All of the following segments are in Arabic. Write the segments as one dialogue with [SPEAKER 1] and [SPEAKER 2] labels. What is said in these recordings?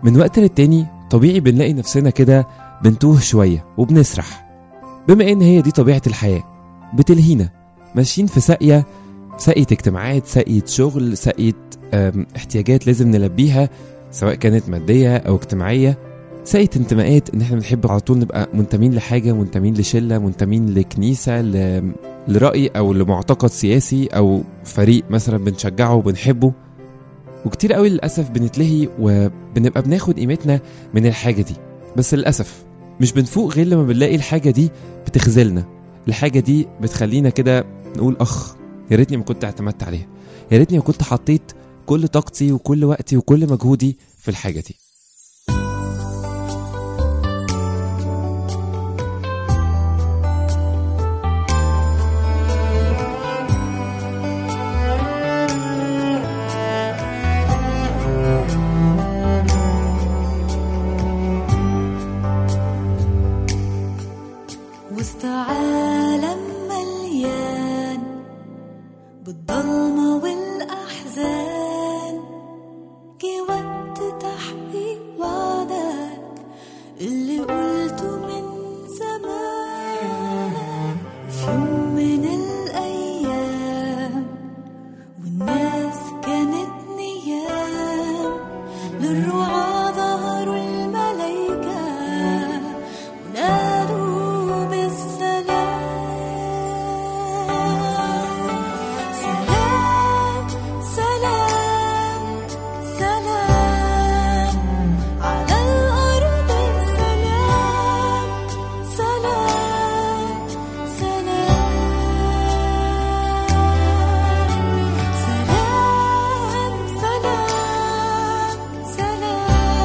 [SPEAKER 1] من وقت للتاني طبيعي بنلاقي نفسنا كده بنتوه شوية وبنسرح، بما ان هي دي طبيعة الحياة، بتلهينا ماشيين في ساقية اجتماعات، ساقية شغل، ساقية احتياجات لازم نلبيها، سواء كانت مادية او اجتماعية، ساقية انتماءات ان احنا بنحب على طول نبقى منتمين لحاجة، منتمين لشلة، منتمين لكنيسة، لرأي او لمعتقد سياسي او فريق مثلا بنشجعه وبنحبه. وكتير قوي للأسف بنتلهي وبنبقى بناخد قيمتنا من الحاجة دي، بس للأسف مش بنفوق غير لما بنلاقي الحاجة دي بتخذلنا، الحاجة دي بتخلينا كده نقول يا ريتني ما كنت اعتمدت عليها، يا ريتني ما كنت حطيت كل طاقتي وكل وقتي وكل مجهودي في الحاجة دي.
[SPEAKER 2] وسط عالم مليان بالضلمة والأحزان، جه وقت تحقيق وعدك اللي قلته من زمان. في يوم من الأيام والناس كانت نيام، للرعاة ظهروا الملايكة ونادوا بالسلام. سلام سلام سلام على الأرض، سلام سلام سلام سلام سلام سلام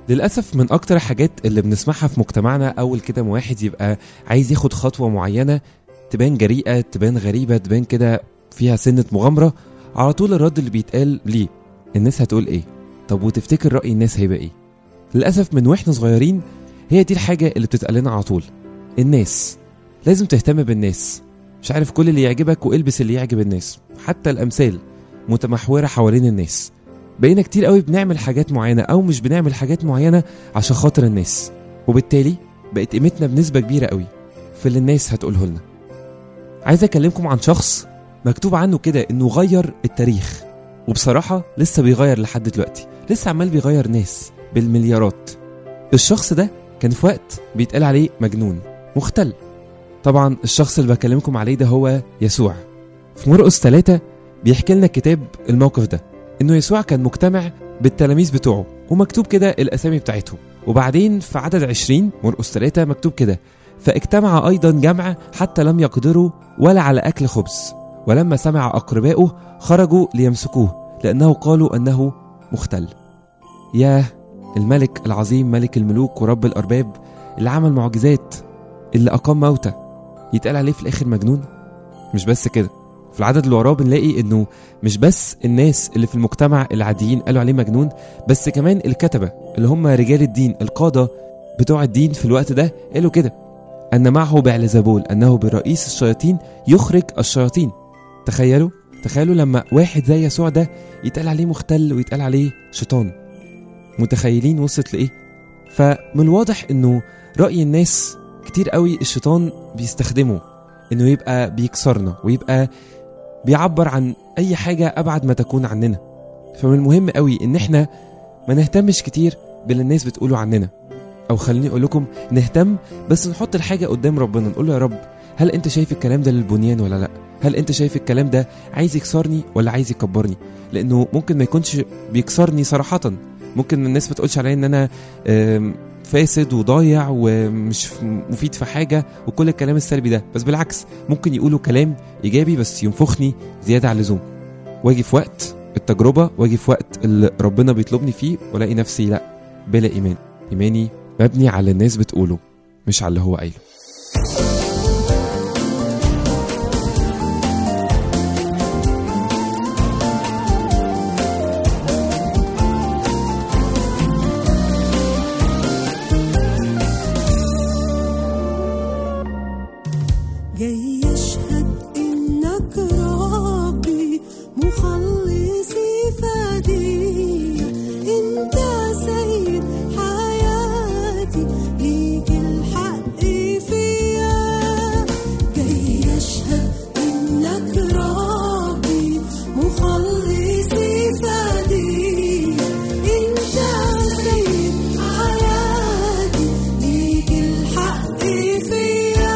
[SPEAKER 1] للأسف من أكتر الحاجات اللي بنسمعها في مجتمعنا أول كده ما واحد يبقى عايز ياخد خطوة معينة تبان جريئة، تبان غريبة، تبان كده فيها سنة مغامرة، على طول الرد اللي بيتقال ليه الناس هتقول ايه؟ طب وتفتكر رأي الناس هيبقى ايه؟ للأسف من واحنا صغيرين هي دي الحاجة اللي بتتقال لنا على طول. الناس لازم تهتم بالناس، مش عارف كل اللي يعجبك والبس اللي يعجب الناس، حتى الأمثال متمحورة حوالين الناس. بقينا كتير قوي بنعمل حاجات معينة أو مش بنعمل حاجات معينة عشان خاطر الناس، وبالتالي بقت قيمتنا بنسبة كبيرة قوي في اللي الناس هتقوله لنا. عايز أكلمكم عن شخص مكتوب عنه كده إنه غير التاريخ، وبصراحة لسه بيغير لحد دلوقتي، لسه عمال بيغير ناس بالمليارات. الشخص ده كان في وقت بيتقال عليه مجنون مختل. طبعا الشخص اللي بكلمكم عليه ده هو يسوع. في مرقس 3 بيحكي لنا الكتاب الموقف ده، إنه يسوع كان مجتمع بالتلاميذ بتوعه ومكتوب كده الأسامي بتاعتهم. وبعدين في عدد 20 مرقس 3 مكتوب كده: فاجتمع أيضا جمع حتى لم يقدروا ولا على أكل خبز، ولما سمع أقرباؤه خرجوا ليمسكوه لأنه قالوا أنه مختل. ياه، الملك العظيم، ملك الملوك ورب الأرباب، اللي عمل معجزات، اللي أقام موتى، يتقال عليه في الآخر مجنون؟ مش بس كده، في العدد اللي وراه بنلاقي إنه مش بس الناس اللي في المجتمع العاديين قالوا عليه مجنون، بس كمان الكتبة اللي هم رجال الدين، القادة بتوع الدين في الوقت ده، قالوا كده: أن معه بعلزبول أنه برئيس الشياطين يخرج الشياطين. تخيلوا لما واحد زي يسوع ده يتقال عليه مختل ويتقال عليه شيطان. متخيلين وصلت لإيه؟ فمن الواضح إنه رأي الناس كتير قوي الشيطان بيستخدمه إنه يبقى بيكسرنا ويبقى بيعبر عن أي حاجة أبعد ما تكون عننا. فمن المهم قوي إن إحنا ما نهتمش كتير باللي الناس بتقوله عننا، أو خليني أقول لكم نهتم بس نحط الحاجة قدام ربنا، نقول له: يا رب، هل أنت شايف الكلام ده للبنيان ولا لأ؟ هل أنت شايف الكلام ده عايز يكسرني ولا عايز يكبرني؟ لأنه ممكن ما يكونش بيكسرني صراحة، ممكن الناس ما تقولش عليا إن أنا فاسد وضايع ومش مفيد في حاجة وكل الكلام السلبي ده، بس بالعكس ممكن يقولوا كلام إيجابي بس ينفخني زيادة عن اللزوم، واجي في وقت التجربة، واجي في وقت اللي ربنا بيطلبني فيه ولاقي نفسي لأ، بلا إيمان. إيماني مبني على الناس بتقوله مش على اللي هو قايله.
[SPEAKER 2] جاي يشهد إنك ربي مخلصي فدي، أنت سيد حياتي، ليك الحق فيا. جاي يشهد إنك ربي مخلصي فدي، أنت سيد حياتي، ليك الحق فيا.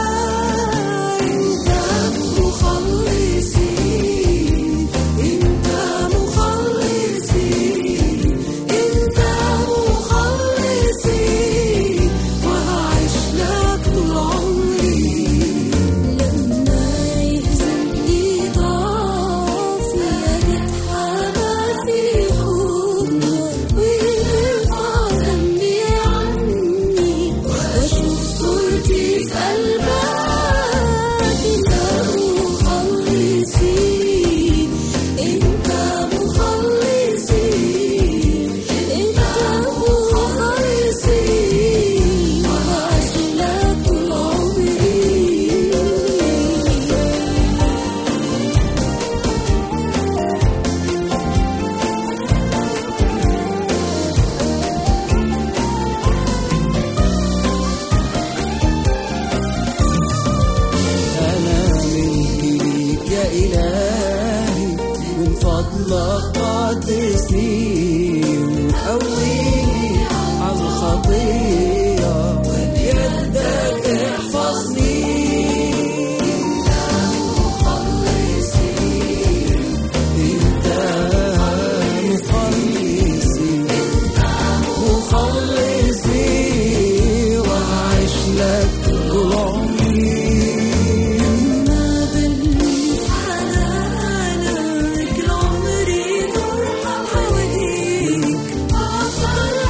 [SPEAKER 2] عمري فرحة حواليك،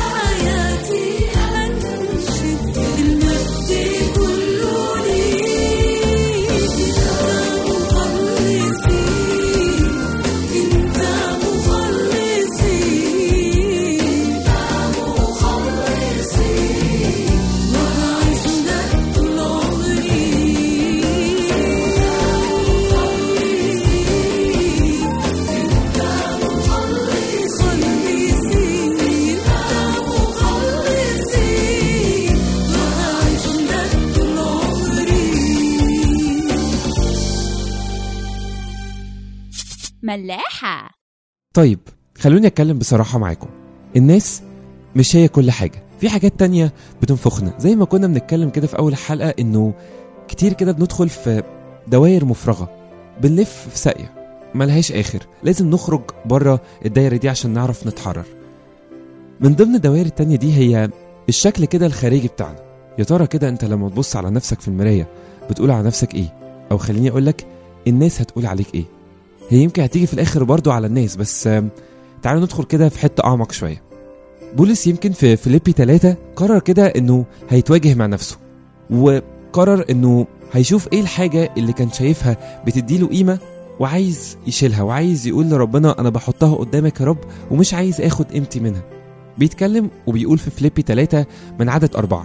[SPEAKER 3] ملاحة.
[SPEAKER 1] طيب خلوني أتكلم بصراحة معاكم. الناس مش هي كل حاجة، في حاجات تانية بتنفخنا. زي ما كنا بنتكلم كده في أول الحلقة إنه كتير كده بندخل في دوائر مفرغة، بنلف في ساقية ملهاش آخر. لازم نخرج بره الدايرة دي عشان نعرف نتحرر. من ضمن الدوائر التانية دي هي الشكل كده الخارجي بتاعنا. يا ترى كده انت لما تبص على نفسك في المراية بتقول على نفسك ايه؟ او خليني اقولك الناس هتقول عليك ايه؟ هي يمكن هتيجي في الاخر برضو على الناس، بس تعالوا ندخل كده في حتة اعمق شوية. بولس يمكن في فيليبي 3 قرر كده انه هيتواجه مع نفسه، وقرر انه هيشوف ايه الحاجة اللي كان شايفها بتديله قيمة وعايز يشيلها، وعايز يقول لربنا انا بحطها قدامك يا رب ومش عايز اخد قيمتي منها. بيتكلم وبيقول في فيليبي 3 من عدد 4: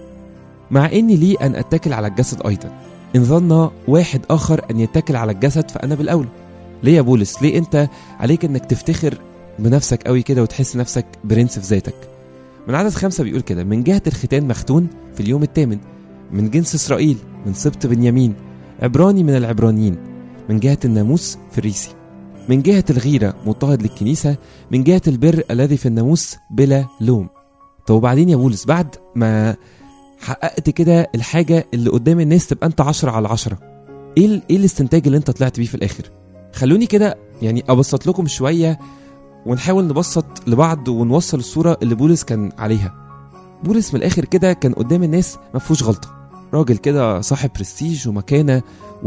[SPEAKER 1] مع اني لي ان اتكل على الجسد ايضا، ان ظن واحد اخر ان يتكل على الجسد فانا بالاولى. ليه يا بولس؟ ليه انت عليك انك تفتخر بنفسك قوي كده وتحس نفسك برنس في ذاتك؟ من عدد 5 بيقول كده: من جهة الختان مختون في اليوم الثامن، من جنس اسرائيل، من سبط بنيامين، عبراني من العبرانيين، من جهة الناموس فريسي، من جهة الغيرة مضطهد للكنيسة، من جهة البر الذي في الناموس بلا لوم. طب وبعدين يا بولس بعد ما حققت كده الحاجة اللي قدام الناس تبقى انت 10/10، ايه الاستنتاج اللي انت طلعت بيه في الاخر؟ خلوني كده يعني ابسط لكم شوية ونحاول نبسط لبعض ونوصل الصورة اللي بولس كان عليها. بولس من الاخر كده كان قدام الناس مفهوش غلطة، راجل كده صاحب برستيج ومكانة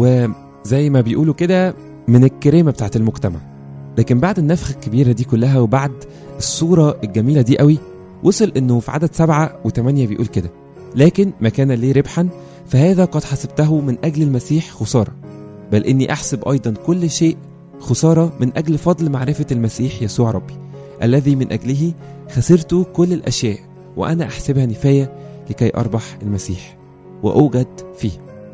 [SPEAKER 1] وزي ما بيقولوا كده من الكريمة بتاعت المجتمع. لكن بعد النفخة الكبيرة دي كلها وبعد الصورة الجميلة دي قوي، وصل انه في عدد 7 و8 بيقول كده: لكن ما كان لي ربحا فهذا قد حسبته من أجل المسيح خسارة، بل إني أحسب أيضا كل شيء خسارة من أجل فضل معرفة المسيح يسوع ربي، الذي من أجله خسرت كل الأشياء وأنا أحسبها نفاية لكي أربح المسيح وأوجد فيه.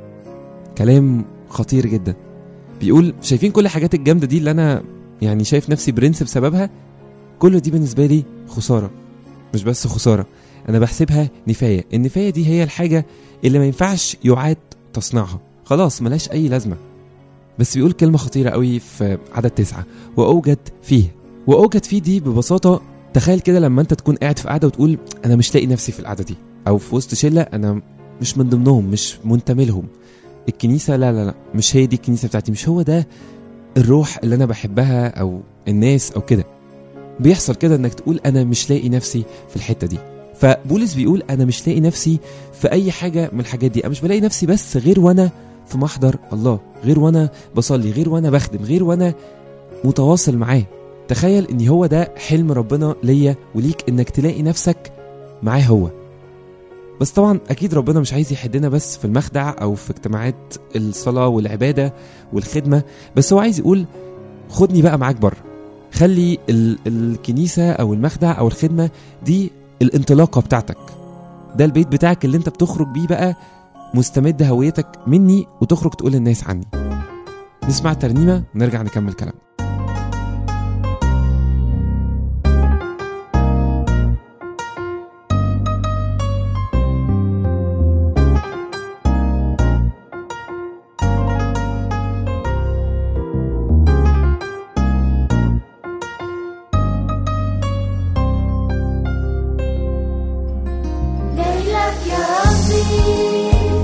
[SPEAKER 1] كلام خطير جدا. بيقول شايفين كل حاجات الجامدة دي اللي أنا يعني شايف نفسي برنس بسببها؟ كل دي بالنسبة لي خسارة. مش بس خسارة، أنا بحسبها نفاية. النفاية دي هي الحاجة اللي ما ينفعش يعاد تصنيعها، خلاص ملاش أي لازمة. بس بيقول كلمة خطيرة قوي في عدد 9: وأوجد فيه. وأوجد فيه دي ببساطة تخيل كده لما أنت تكون قاعد في قاعدة وتقول أنا مش لاقي نفسي في القاعدة دي، أو في وسط شلة أنا مش من ضمنهم، مش منتمي لهم. الكنيسة لا مش هي دي الكنيسة بتاعتي، مش هو ده الروح اللي أنا بحبها أو الناس أو كده. بيحصل كده إنك تقول أنا مش لاقي نفسي في الحتة دي. فبولس بيقول أنا مش لاقي نفسي في أي حاجة من الحاجات دي. أنا مش بلاقي نفسي بس غير وأنا في محضر الله، غير وأنا بصلي، غير وأنا بخدم، غير وأنا متواصل معاه. تخيل إن هو ده حلم ربنا ليا وليك، إنك تلاقي نفسك معاه هو. بس طبعا أكيد ربنا مش عايز يحدنا بس في المخدع أو في اجتماعات الصلاة والعبادة والخدمة، بس هو عايز يقول خدني بقى معاك بره. خلي الكنيسة أو المخدع أو الخدمة دي الانطلاقة بتاعتك، ده البيت بتاعك اللي انت بتخرج بيه بقى مستمد هويتك مني وتخرج تقول للناس عني. نسمع ترنيمة ونرجع نكمل كلام.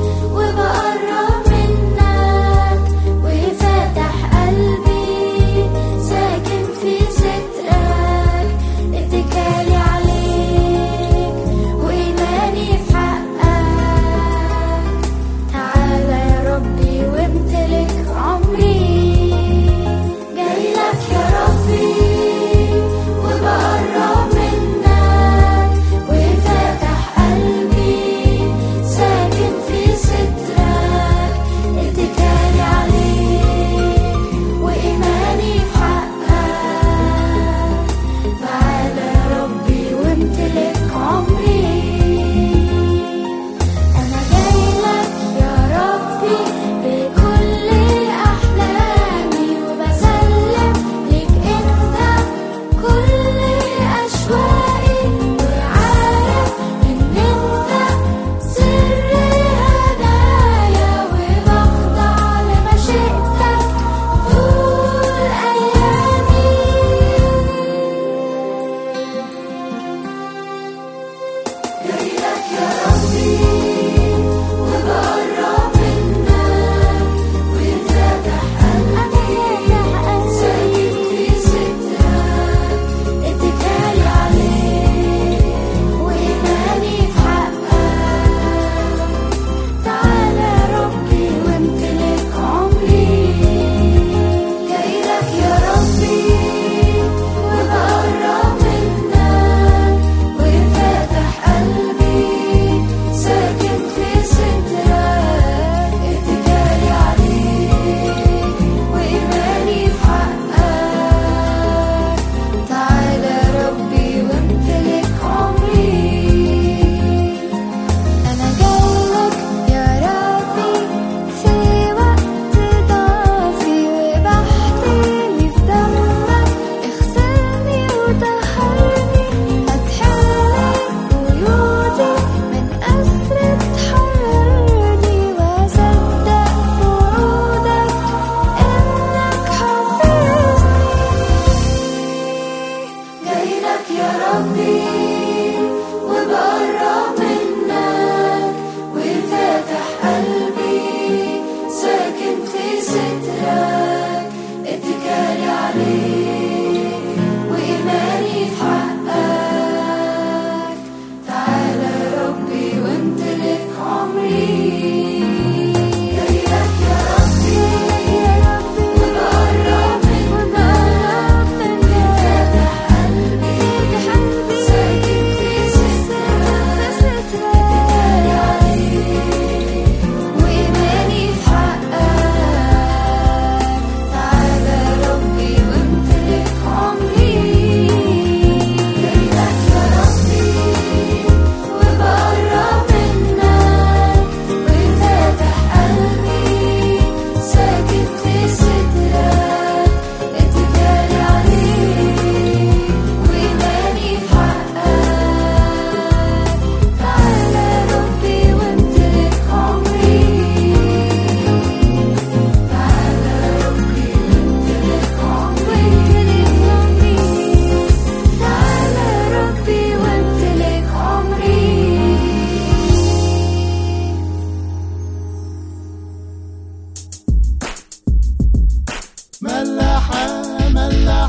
[SPEAKER 4] وبقرب منك وفاتح قلبي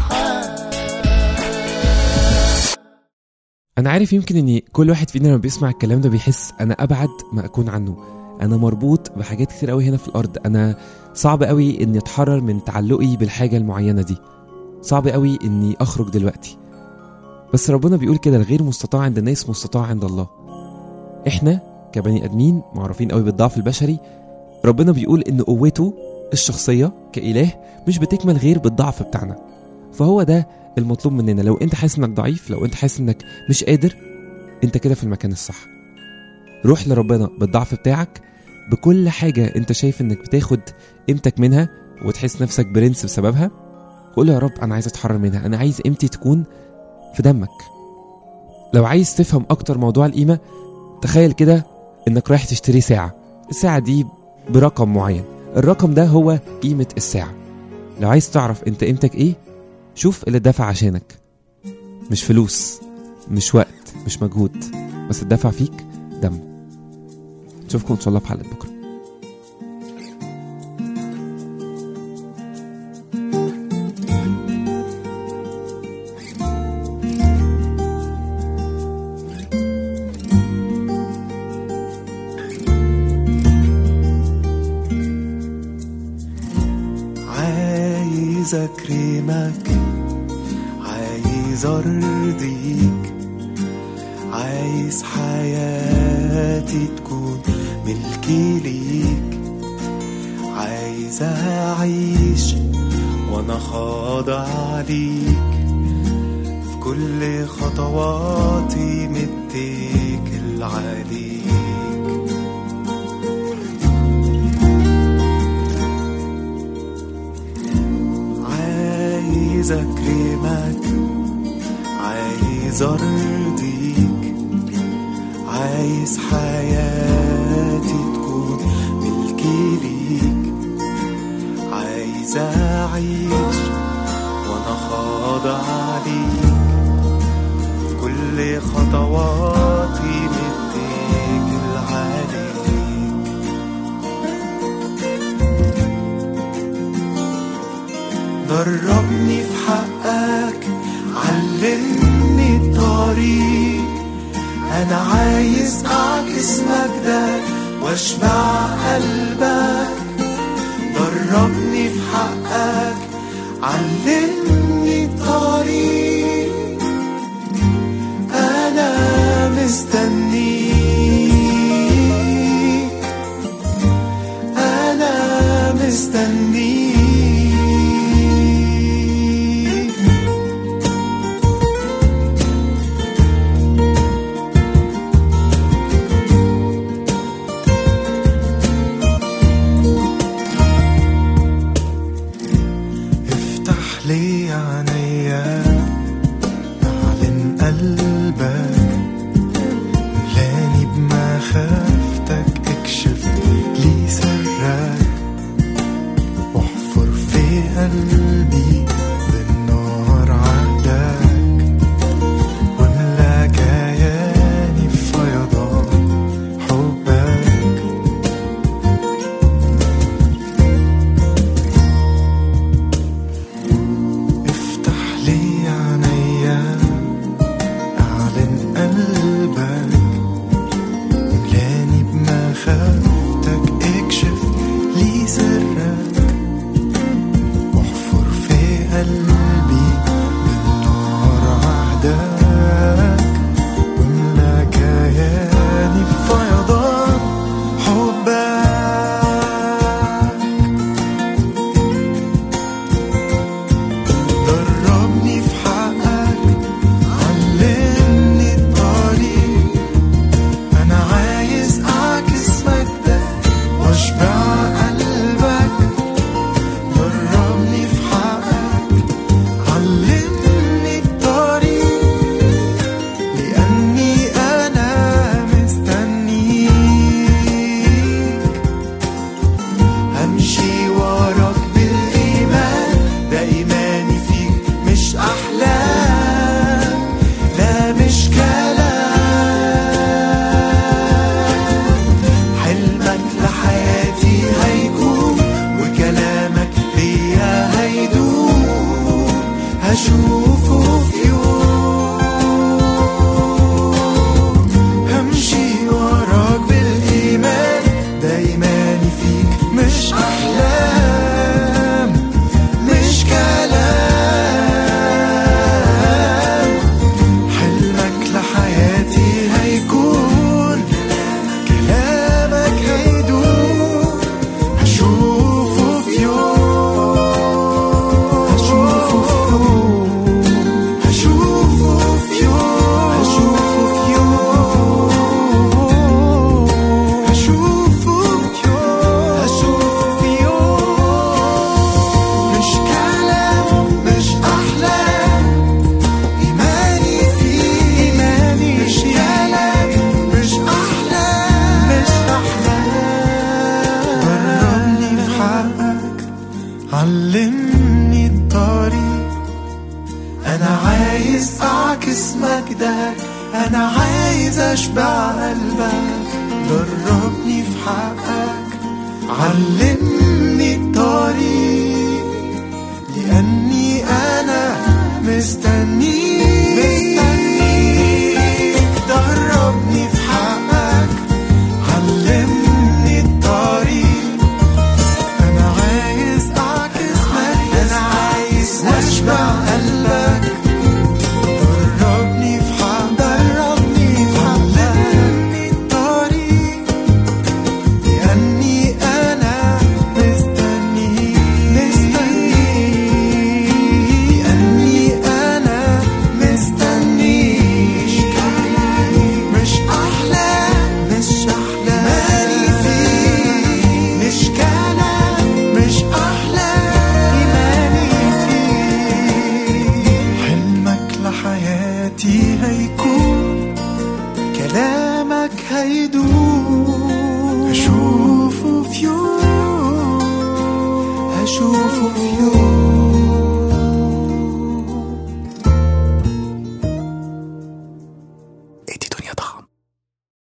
[SPEAKER 1] أنا عارف يمكن إن كل واحد فينا لما بيسمع الكلام ده بيحس أنا أبعد ما أكون عنه، أنا مربوط بحاجات كتير قوي هنا في الأرض، أنا صعب قوي إني أتحرر من تعلقي بالحاجة المعينة دي، صعب قوي إني أخرج دلوقتي. بس ربنا بيقول كده الغير مستطاع عند الناس مستطاع عند الله. إحنا كبني آدمين معروفين قوي بالضعف البشري، ربنا بيقول إن قوته الشخصية كإله مش بتكمل غير بالضعف بتاعنا. فهو ده المطلوب مننا. لو انت حاسس انك ضعيف، لو انت حاسس انك مش قادر، انت كده في المكان الصح. روح لربنا بالضعف بتاعك، بكل حاجة انت شايف انك بتاخد قيمتك منها وتحس نفسك برنس بسببها، قول يا رب انا عايز اتحرر منها، انا عايز قيمتي تكون في دمك. لو عايز تفهم اكتر موضوع القيمة، تخيل كده انك رايح تشتري ساعة، الساعة دي برقم معين، الرقم ده هو قيمة الساعة. لو عايز تعرف انت قيمتك ايه، شوف اللي دفع عشانك، مش فلوس، مش وقت، مش مجهود، بس الدفع فيك دم. نشوفكم ان شاء الله في حلقة بكرة.
[SPEAKER 3] عايز أكرمك، عايز أرضيك، عايز حياتي تكون ملكي ليك، عايز أعيش وأنا خاضع ليك، في كل خطواتي متكل عليك. عايز أكرمك، عايز أرضيك، عايز حياتي تكون ملكي ليك، عايز أعيش وأنا خاضع ليك، في كل خطواتي متكل عليك. دربني في حقك، علمني الطريق، أنا عايز أعكس مجدك واشبع قلبك. دربني في حقك، علمني الطريق، أنا مستنيك، أنا مستنيك. لي عينيا، أعلن قلبك، ملاني بمخافتك، اكشف لي سرك، واحفر في قلبي بالنار عهدك، واملا كياني بفيضان حبك. لي عينيا، أعلن هشوفه في يوم، همشي وراك بالإيمان، ده إيماني فيك مش أحلام مش كلام. حلمك لحياتي هيكون، كلامك هيدوم، هشوفه في يوم، هشوفه في يوم، هشوفه في يوم، هشوفه في يوم، هشوفه في يوم، هشوفه في يوم. مش كلام مش أحلام، إيماني فيه، إيماني مش كلام مش أحلام مش أحلام. دربني في حقك، علمني الطريق، أنا عايز أعكس مجدك، أنا عايز أشبع قلبك. دربني في حقك، علمني الطريق، لأني أنا مستنيك. دربني في حقك، علمني الطريق، أنا عايز أعكس مجدك، أنا عايز أشبع قلبك. دربني في حقك، دربني في حقك، علمني الطريق، لأني أنا مستنيك، لأني أنا مستنيك. مش أحلام مش أحلام، إيماني فيك مش كلام مش أحلام، إيماني فيك. حلمك لحياتي هيكون، كلامك هيدوم، هشوفه في يوم، هشوفه في يوم.